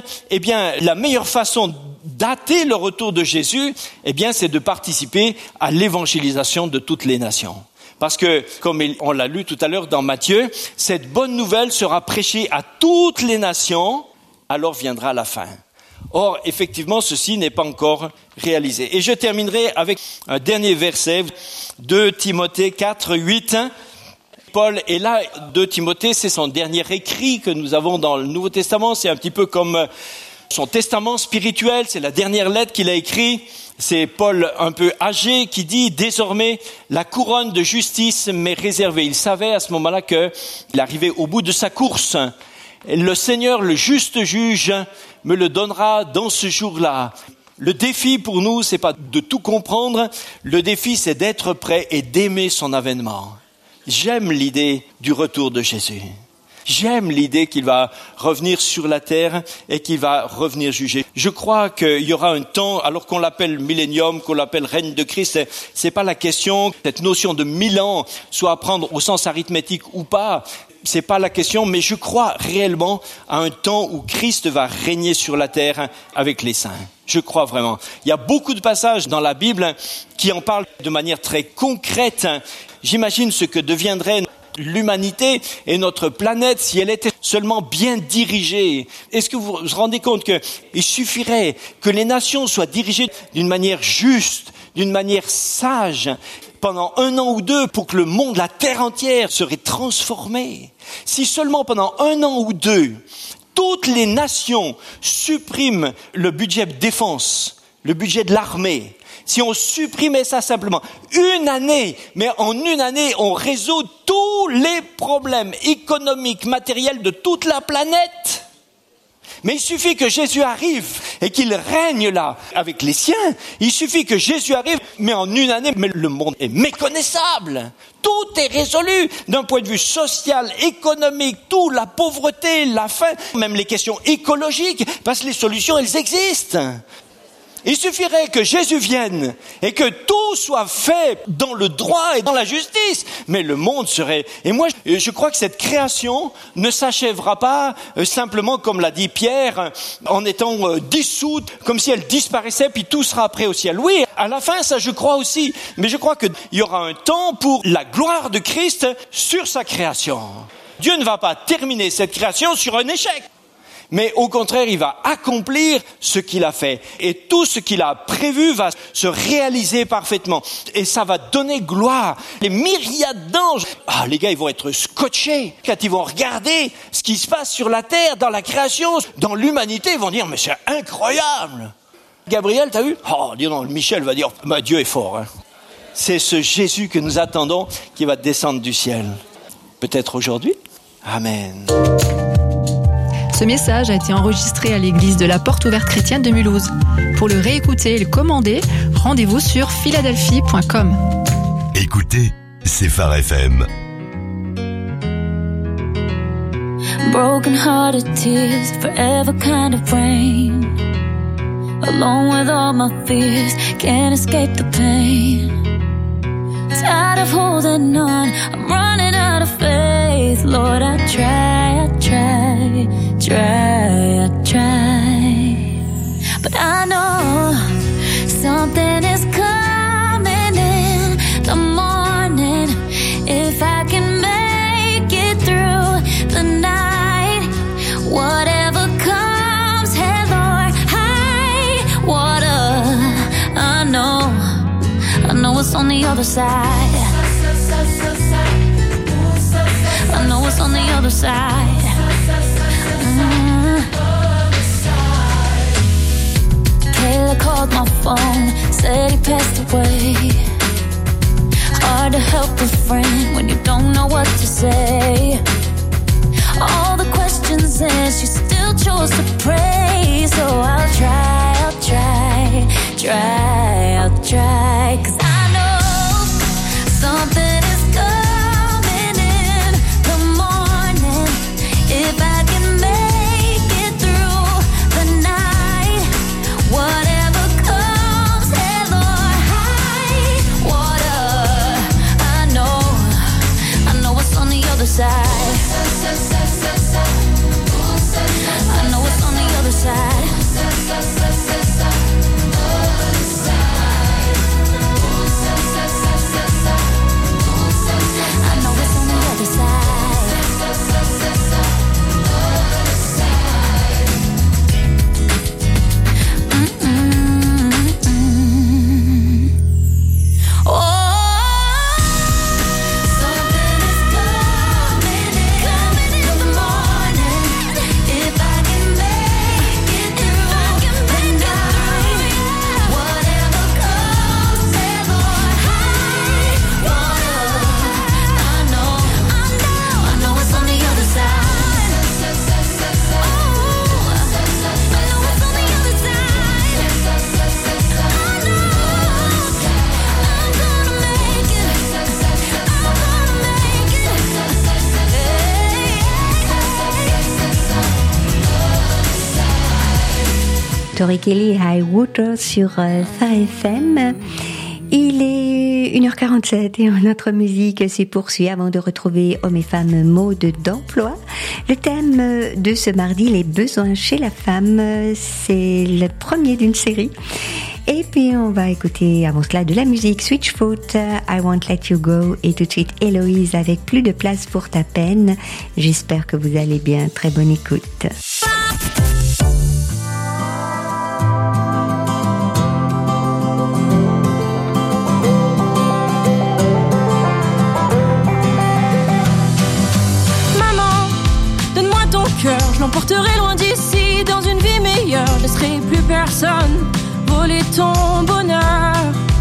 la meilleure façon dater le retour de Jésus, c'est de participer à l'évangélisation de toutes les nations. Parce que, comme on l'a lu tout à l'heure dans Matthieu, cette bonne nouvelle sera prêchée à toutes les nations, alors viendra la fin. Or, effectivement, ceci n'est pas encore réalisé. Et je terminerai avec un dernier verset, 2 Timothée 4, 8. Paul est là, 2 Timothée, c'est son dernier écrit que nous avons dans le Nouveau Testament. C'est un petit peu comme son testament spirituel, c'est la dernière lettre qu'il a écrite. C'est Paul un peu âgé qui dit « Désormais, la couronne de justice m'est réservée ». Il savait à ce moment-là qu'il arrivait au bout de sa course. Le Seigneur, le juste juge, me le donnera dans ce jour-là. Le défi pour nous, c'est pas de tout comprendre. Le défi, c'est d'être prêt et d'aimer son avènement. J'aime l'idée du retour de Jésus. J'aime l'idée qu'il va revenir sur la terre et qu'il va revenir juger. Je crois qu'il y aura un temps, alors qu'on l'appelle millénium, qu'on l'appelle règne de Christ, c'est pas la question, cette notion de 1000 ans, soit à prendre au sens arithmétique ou pas, c'est pas la question, mais je crois réellement à un temps où Christ va régner sur la terre avec les saints. Je crois vraiment. Il y a beaucoup de passages dans la Bible qui en parlent de manière très concrète. J'imagine ce que deviendrait l'humanité et notre planète si elle était seulement bien dirigée. Est-ce que vous vous rendez compte qu'il suffirait que les nations soient dirigées d'une manière juste, d'une manière sage, pendant 1 an ou 2 pour que le monde, la terre entière serait transformée. Si seulement pendant 1 an ou 2, toutes les nations suppriment le budget de défense, le budget de l'armée, si on supprimait ça simplement, 1 année, mais en 1 année, on résout tous les problèmes économiques, matériels de toute la planète. Mais il suffit que Jésus arrive et qu'il règne là avec les siens. Il suffit que Jésus arrive, mais en 1 année, mais le monde est méconnaissable. Tout est résolu d'un point de vue social, économique, tout, la pauvreté, la faim, même les questions écologiques, parce que les solutions, elles existent. Il suffirait que Jésus vienne et que tout soit fait dans le droit et dans la justice. Mais le monde serait... Et moi, je crois que cette création ne s'achèvera pas simplement, comme l'a dit Pierre, en étant dissoute, comme si elle disparaissait, puis tout sera après au ciel. Oui, à la fin, ça je crois aussi. Mais je crois qu'il y aura un temps pour la gloire de Christ sur sa création. Dieu ne va pas terminer cette création sur un échec. Mais au contraire, il va accomplir ce qu'il a fait. Et tout ce qu'il a prévu va se réaliser parfaitement. Et ça va donner gloire. Les myriades d'anges, les gars, ils vont être scotchés. Quand ils vont regarder ce qui se passe sur la terre, dans la création, dans l'humanité, ils vont dire, mais c'est incroyable. Gabriel, t'as vu? Dis donc, Michel va dire, Dieu est fort. Hein. C'est ce Jésus que nous attendons qui va descendre du ciel. Peut-être aujourd'hui? Amen. Ce message a été enregistré à l'église de la Porte Ouverte Chrétienne de Mulhouse. Pour le réécouter et le commander, rendez-vous sur philadelphie.com. Écoutez, c'est Phare FM. Broken hearted tears, forever kind of rain. Alone with all my fears, can't escape the pain. Tired of holding on, I'm running out of faith. Lord, I try. But I know something is coming in the morning. If I can make it through the night, whatever comes, hey Lord, high water. I know it's on the other side. I know it's on the other side. Taylor called my phone, said he passed away. Hard to help a friend when you don't know what to say. All the questions and she still chose to pray. So I'll try. 'Cause I know something is coming in the morning. If I can make it through the night, whatever comes, hey Lord, high water. I know it's on the other side. I know it's on the Tori Kelly, High Water sur Phare FM. Il est 1h47 et notre musique se poursuit avant de retrouver Hommes et Femmes mode d'emploi. Le thème de ce mardi, les besoins chez la femme, c'est le premier d'une série. Et puis on va écouter avant cela de la musique Switchfoot, I Won't Let You Go, et tout de suite Héloïse avec Plus de place pour ta peine. J'espère que vous allez bien. Très bonne écoute. Je l'emporterai loin d'ici, dans une vie meilleure. Je laisserai plus personne voler ton bonheur.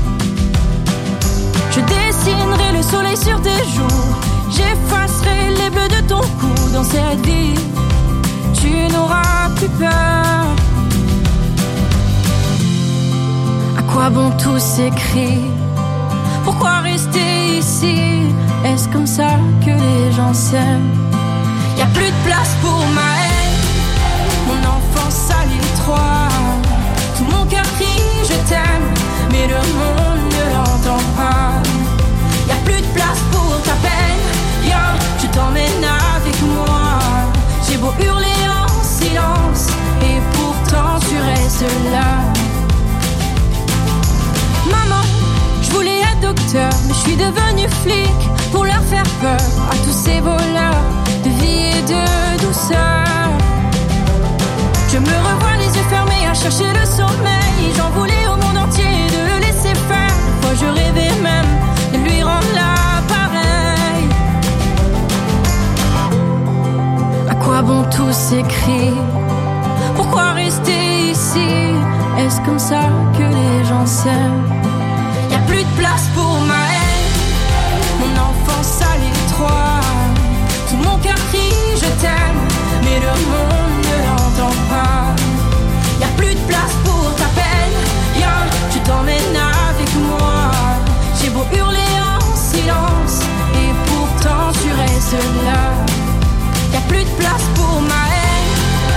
Je dessinerai le soleil sur tes joues, j'effacerai les bleus de ton cou. Dans cette vie, tu n'auras plus peur. À quoi bon tous ces cris? Pourquoi rester ici? Est-ce comme ça que les gens s'aiment? Y'a plus de place pour ma haine, mon enfance à l'étroit. Tout mon cœur crie je t'aime, mais le monde ne l'entend pas. Y'a plus de place pour ta peine, viens, je t'emmène avec moi. J'ai beau hurler en silence, et pourtant tu restes là. Maman, je voulais être docteur, mais je suis devenue flic pour leur faire peur à tous ces voleurs de vie et de douceur. Je me revois les yeux fermés à chercher le sommeil. J'en voulais au monde entier de le laisser faire. Moi je rêvais même de lui rendre l'appareil. À quoi bon tous ces cris? Pourquoi rester ici? Est-ce comme ça que les gens s'aiment? Y'a plus de place pour ma haine, mon enfance à l'étroit. Tout mon cœur crie je t'aime, mais le monde ne l'entend pas. Y'a plus de place pour ta peine, viens, je t'emmène avec moi. J'ai beau hurler en silence, et pourtant tu restes là. Y'a plus de place pour ma haine,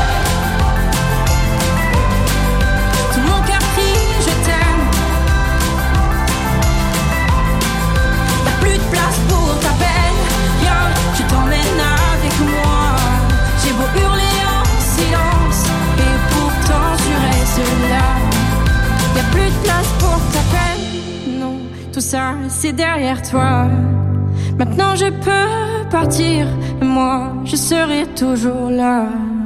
tout mon cœur crie je t'aime. Y'a plus de place pour ta peine, viens, je t'emmène avec moi. J'ai beau hurler en silence, et pourtant tu restes là. Y'a plus de place pour ta peine, non, tout ça c'est derrière toi. Maintenant je peux partir, et moi je serai toujours là.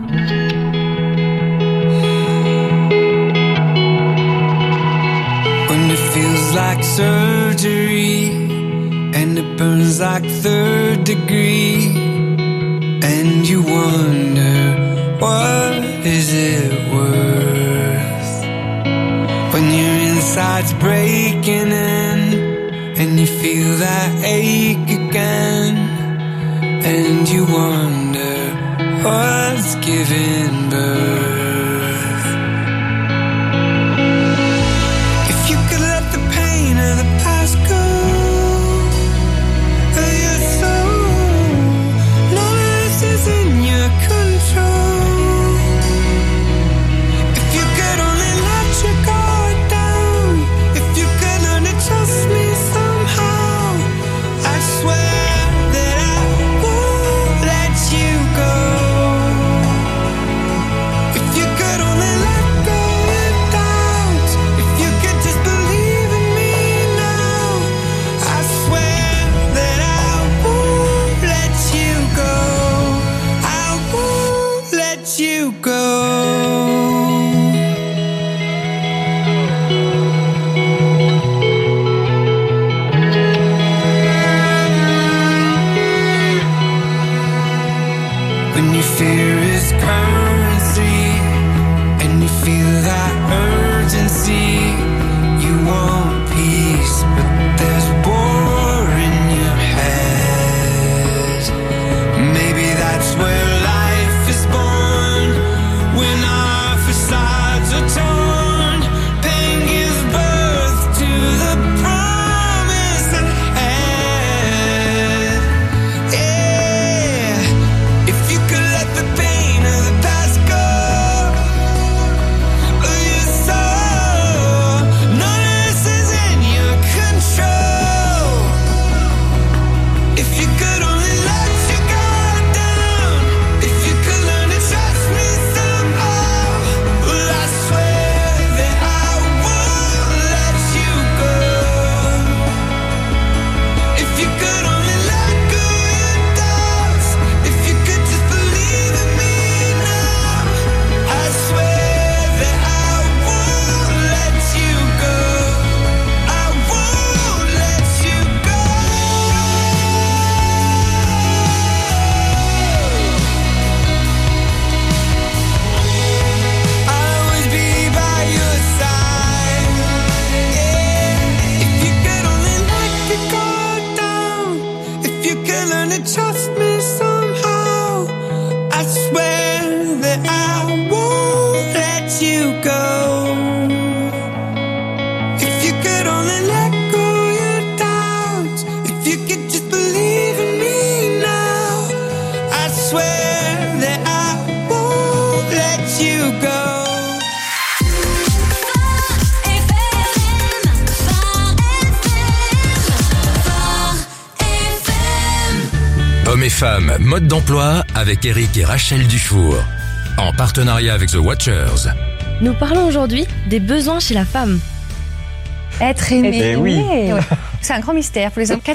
When it feels like surgery, and it burns like third degree, and you wonder, what is it worth? When your inside's breaking in, and you feel that ache again, and you wonder, what's giving birth? If you could let the pain of the past go, in your control. If you could only let your guard down, if you could learn to trust me somehow, I swear that I won't let you go. If you could only let go of doubt, if you could just believe in me now, I swear that I won't let you go. Let you go. When your fear is currency, and you feel that urgency, you want peace, but there's war in your head. Maybe that's where life is born, when our facades are torn. Pain gives birth to the promise ahead. Yeah, if you could let the pain of the past go, oh, that I won't let you go. If you could only let go your doubts, if you could just believe in me now, I swear that I won't let you go. Hommes et femmes, mode d'emploi avec Eric et Rachel Dufour. En partenariat avec The Watchers. Nous parlons aujourd'hui des besoins chez la femme. Être aimé. Eh oui. Ouais. C'est un grand mystère. Pour exemple,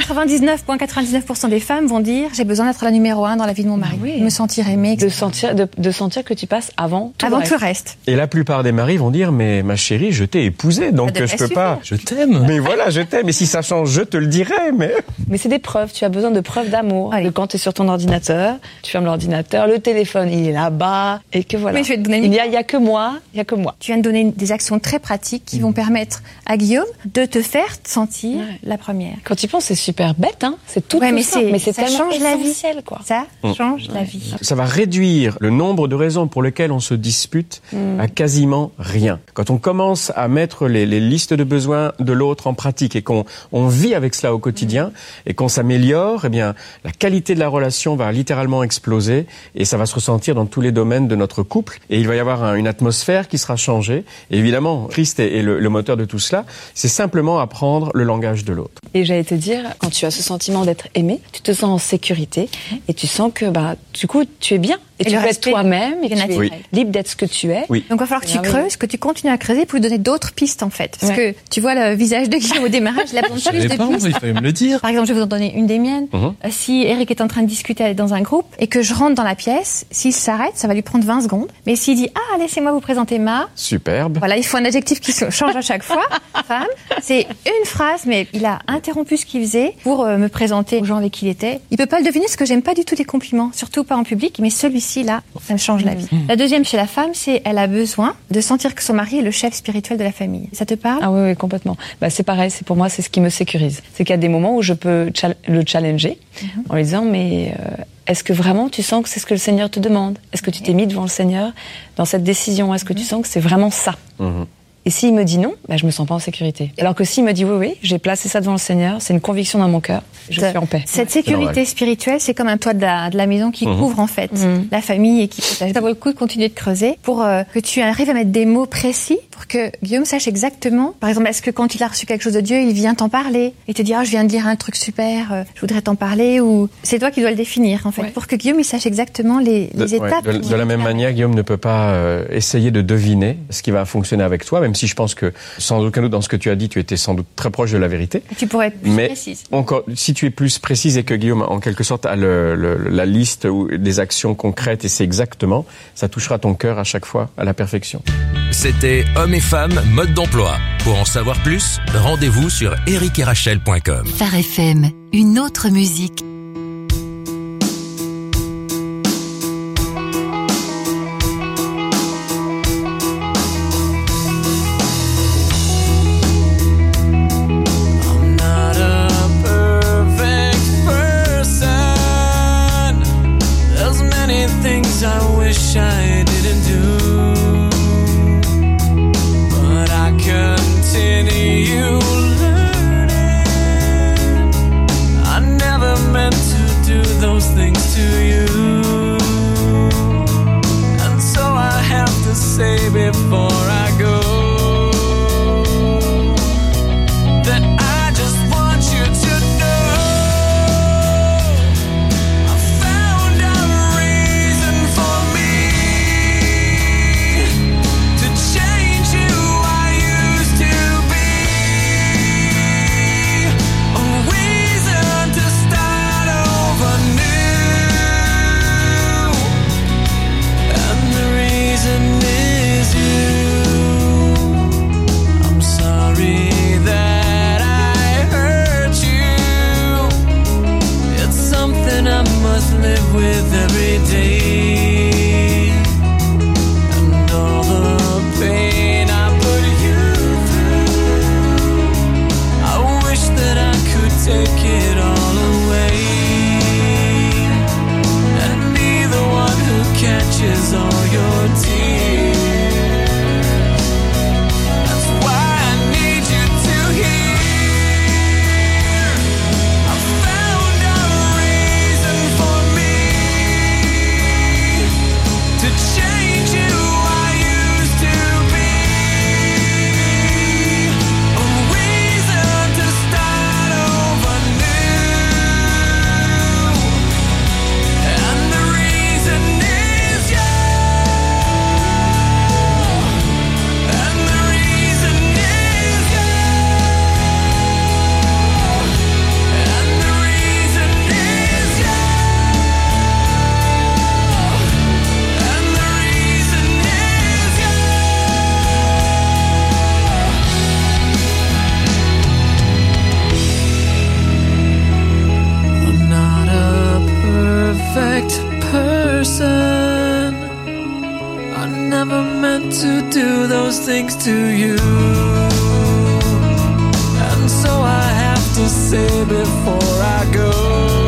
99,99% des femmes vont dire j'ai besoin d'être la numéro 1 dans la vie de mon mari, me sentir aimée, de sentir que tu passes avant tout le reste. Et la plupart des maris vont dire mais ma chérie, je t'ai épousée, donc je peux pas. Je t'aime. Mais voilà, je t'aime. Et si ça change, je te le dirai. Mais c'est des preuves. Tu as besoin de preuves d'amour. Que quand tu es sur ton ordinateur, tu fermes l'ordinateur, le téléphone il est là-bas et que voilà. Mais je vais te donner il y a que moi. Tu viens de donner des actions très pratiques qui vont permettre à Guillaume de te faire sentir la première. Quand tu penses, c'est super bête, hein. C'est tout mais simple, mais c'est ça tellement change la vie. essentiel, quoi. Ça change la vie. Ça va réduire le nombre de raisons pour lesquelles on se dispute à quasiment rien. Quand on commence à mettre les listes de besoins de l'autre en pratique et qu'on vit avec cela au quotidien et qu'on s'améliore, eh bien, la qualité de la relation va littéralement exploser et ça va se ressentir dans tous les domaines de notre couple et il va y avoir une atmosphère qui sera changée. Et évidemment, Christ est le moteur de tout cela. C'est simplement apprendre le langage de l'autre. Et j'allais te dire, quand tu as ce sentiment d'être aimé, tu te sens en sécurité et tu sens que, du coup, tu es bien. Et tu peux être toi-même et tu es libre d'être ce que tu es. Oui. Donc, il va falloir que tu creuses, que tu continues à creuser pour lui donner d'autres pistes, en fait. Parce que tu vois le visage de Guillaume au démarrage, il a besoin de plus de pistes. Il fallait me le dire. Par exemple, je vais vous en donner une des miennes. Si Eric est en train de discuter dans un groupe et que je rentre dans la pièce, s'il s'arrête, ça va lui prendre 20 secondes. Mais s'il dit, laissez-moi vous présenter Ma. Superbe. Voilà, il faut un adjectif qui change à chaque fois. Femme. C'est une phrase, mais il a interrompu ce qu'il faisait pour me présenter aux gens avec qui il était. Il peut pas le deviner parce que j'aime pas du tout les compliments, surtout pas en public, mais celui-ci, là, ça me change la vie. La deuxième chez la femme, c'est elle a besoin de sentir que son mari est le chef spirituel de la famille. Ça te parle? Ah oui, complètement. C'est pareil, pour moi, c'est ce qui me sécurise. C'est qu'il y a des moments où je peux le challenger en lui disant, mais est-ce que vraiment tu sens que c'est ce que le Seigneur te demande? Est-ce que tu t'es mis devant le Seigneur dans cette décision? Est-ce que tu sens que c'est vraiment ça? Et s'il me dit non, je me sens pas en sécurité. Alors que s'il me dit oui, j'ai placé ça devant le Seigneur, c'est une conviction dans mon cœur, je suis en paix. Cette sécurité spirituelle, c'est comme un toit de la maison qui couvre en fait la famille et qui protège. Ça vaut le coup de continuer de creuser pour que tu arrives à mettre des mots précis pour que Guillaume sache exactement. Par exemple, est-ce que quand il a reçu quelque chose de Dieu, il vient t'en parler et te dire je viens de dire un truc super, je voudrais t'en parler, ou c'est toi qui dois le définir en fait pour que Guillaume il sache exactement les étapes. De la même manière, Guillaume ne peut pas essayer de deviner ce qui va fonctionner avec toi, même si je pense que sans aucun doute dans ce que tu as dit, tu étais sans doute très proche de la vérité. Tu pourrais être plus précise. Encore, si tu es plus précise et que Guillaume, en quelque sorte, a la liste des actions concrètes et c'est exactement, ça touchera ton cœur à chaque fois à la perfection. C'était Hommes et femmes, mode d'emploi. Pour en savoir plus, rendez-vous sur ericetrachel.com. Phare FM, une autre musique. I wish I didn't do, but I continue learning. I never meant to do those things to you, and so I have to say before I go that I just want you to know. Is you. all your tears. That's why I need you to hear. I found a reason for me to change you I used to be. A reason to start over new. And the reason is you. And the reason is you. And the reason is you. And the reason is you. I'm not a perfect person. I never meant to do those things to you. And so I have to say before I go,